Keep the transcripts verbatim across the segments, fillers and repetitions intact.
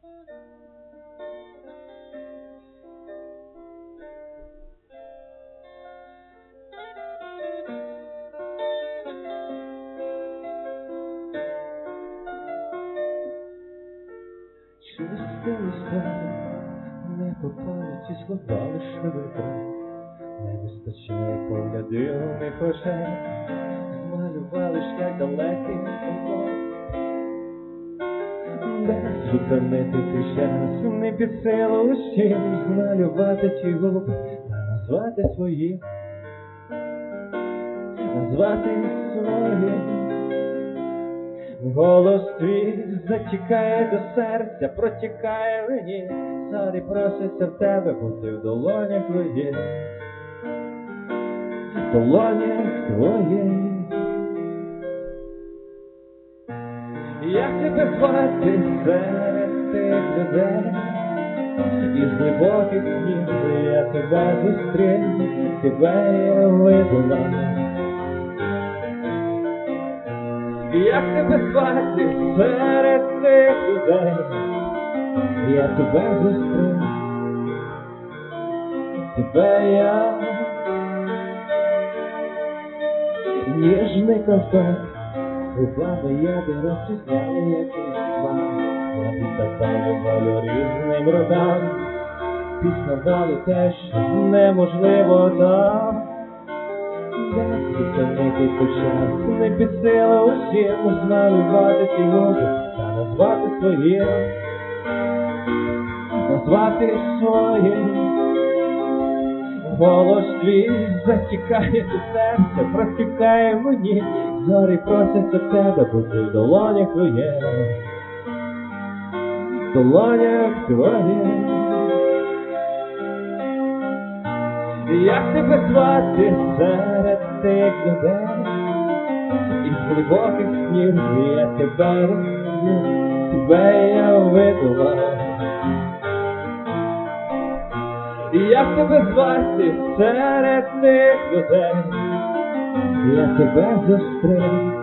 Чисте листа, не попали ці слова лише вітра, не вистачає поглядів, не хоче змалювали шлях далекий умов. Де зупинити ти час, не під силу усім змалювати ті губи та назвати свої, назвати свої. Голос твій затікає до серця, протікає мені, зорі просяться в тебе, бути в долонях твоїх, в долонях твоїх. Як тебе звати серед тих людей, із глибоких снів я тебе зустрів, тебе я видала. Як тебе звати серед тих людей, я тебе зустрів, тебе я. Ніжний ковток, губами я би розрізняли якийсь план, я віддавали волю різним родам, пізнавали те, що неможливо там. Де зупинити той час, не під силу усім змалювати ті губи та назвати своїм, назвати своїм. Голос твій затікає до серця, протікає мені, зорі просяться в тебе, бути в долонях твоїх, в долонях твоїх. Як тебе звати серед тих людей, із глибоких снів я тебе розумію, тебе я видала. Як тебе звати серед тих людей, я тебе зустрів.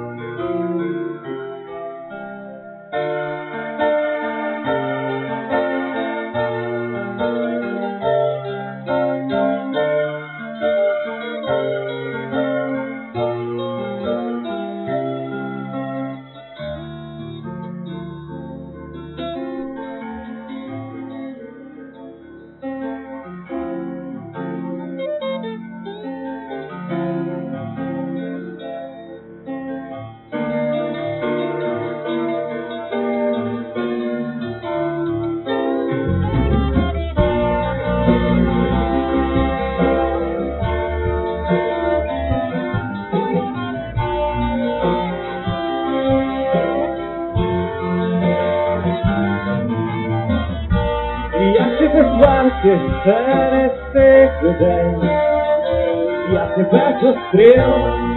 Як тебе звати серед тих людей, я тебе зустрів.